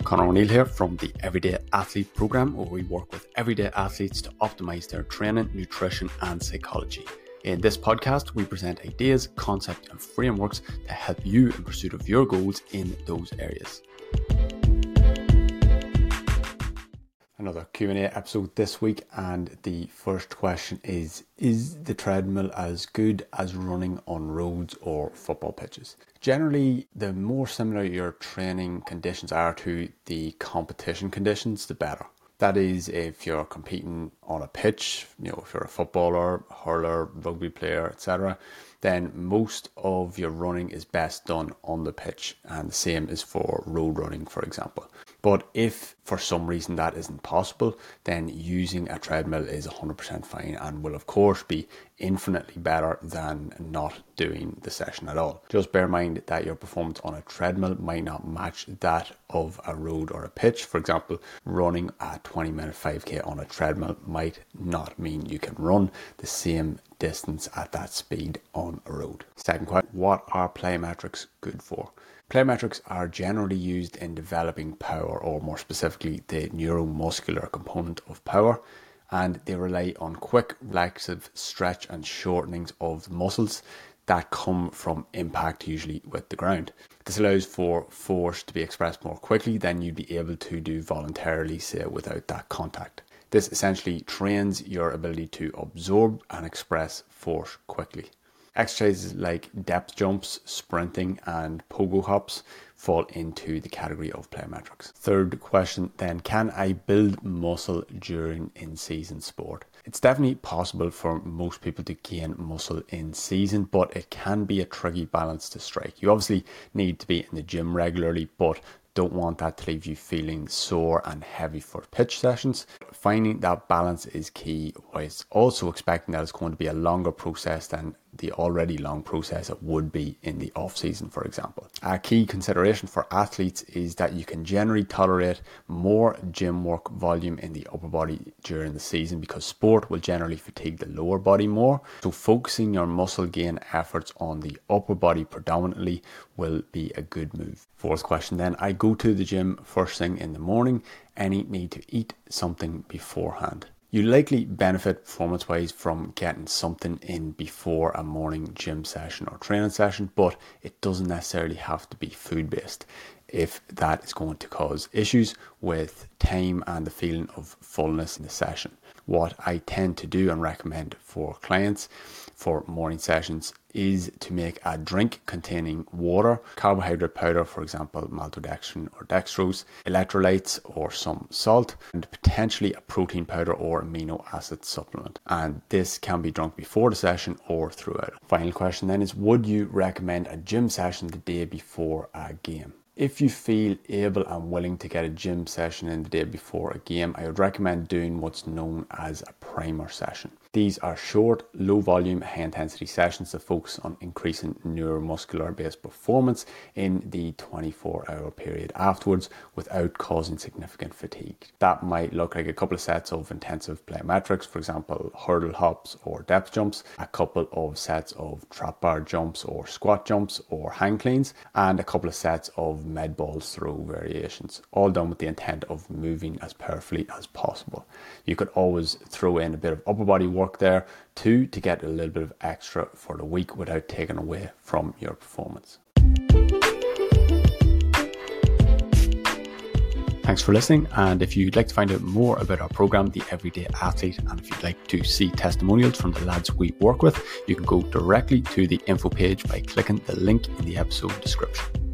Conor O'Neill here from the Everyday Athlete program, where we work with everyday athletes to optimize their training, nutrition, and psychology. In this podcast, we present ideas, concepts, and frameworks to help you in pursuit of your goals in those areas. Another Q&A episode this week, and the first question is the treadmill as good as running on roads or football pitches? Generally, the more similar your training conditions are to the competition conditions, the better. That is, if you're competing on a pitch, if you're a footballer, hurler, rugby player, etc., then most of your running is best done on the pitch, and the same is for road running, for example. But if for some reason that isn't possible, then using a treadmill is 100% fine and will of course be infinitely better than not doing the session at all. Just bear in mind that your performance on a treadmill might not match that of a road or a pitch. For example, running a 20-minute 5k on a treadmill might not mean you can run the same distance at that speed on a road. Second question, what are plyometrics good for? Plyometrics are generally used in developing power, or more specifically the neuromuscular component of power, and they rely on quick reflexive stretch and shortenings of the muscles that come from impact, usually with the ground. This allows for force to be expressed more quickly than you'd be able to do voluntarily, say, without that contact. This essentially trains your ability to absorb and express force quickly. Exercises like depth jumps, sprinting, and pogo hops fall into the category of plyometrics. Third question then, can I build muscle during in-season sport? It's definitely possible for most people to gain muscle in season, but it can be a tricky balance to strike. You obviously need to be in the gym regularly, but don't want that to leave you feeling sore and heavy for pitch sessions. Finding that balance is key, whilst also expecting that it's going to be a longer process than the already long process it would be in the off season, for example. A key consideration for athletes is that you can generally tolerate more gym work volume in the upper body during the season, because sport will generally fatigue the lower body more. So focusing your muscle gain efforts on the upper body predominantly will be a good move. Fourth question then, I go to the gym first thing in the morning. Any need to eat something beforehand? You likely benefit performance-wise from getting something in before a morning gym session or training session, but it doesn't necessarily have to be food-based if that is going to cause issues with time and the feeling of fullness in the session. What I tend to do and recommend for clients for morning sessions is to make a drink containing water, carbohydrate powder, for example, maltodextrin or dextrose, electrolytes or some salt, and potentially a protein powder or amino acid supplement. And this can be drunk before the session or throughout. Final question then is, would you recommend a gym session the day before a game? If you feel able and willing to get a gym session in the day before a game, I would recommend doing what's known as a primer session. These are short, low volume, high intensity sessions that focus on increasing neuromuscular based performance in the 24-hour period afterwards without causing significant fatigue. That might look like a couple of sets of intensive plyometrics, for example, hurdle hops or depth jumps, a couple of sets of trap bar jumps or squat jumps or hang cleans, and a couple of sets of med balls throw variations, all done with the intent of moving as powerfully as possible. You could always throw in a bit of upper body work there too to get a little bit of extra for the week without taking away from your performance. Thanks for listening, and if you'd like to find out more about our program, The Everyday Athlete, and if you'd like to see testimonials from the lads we work with, you can go directly to the info page by clicking the link in the episode description.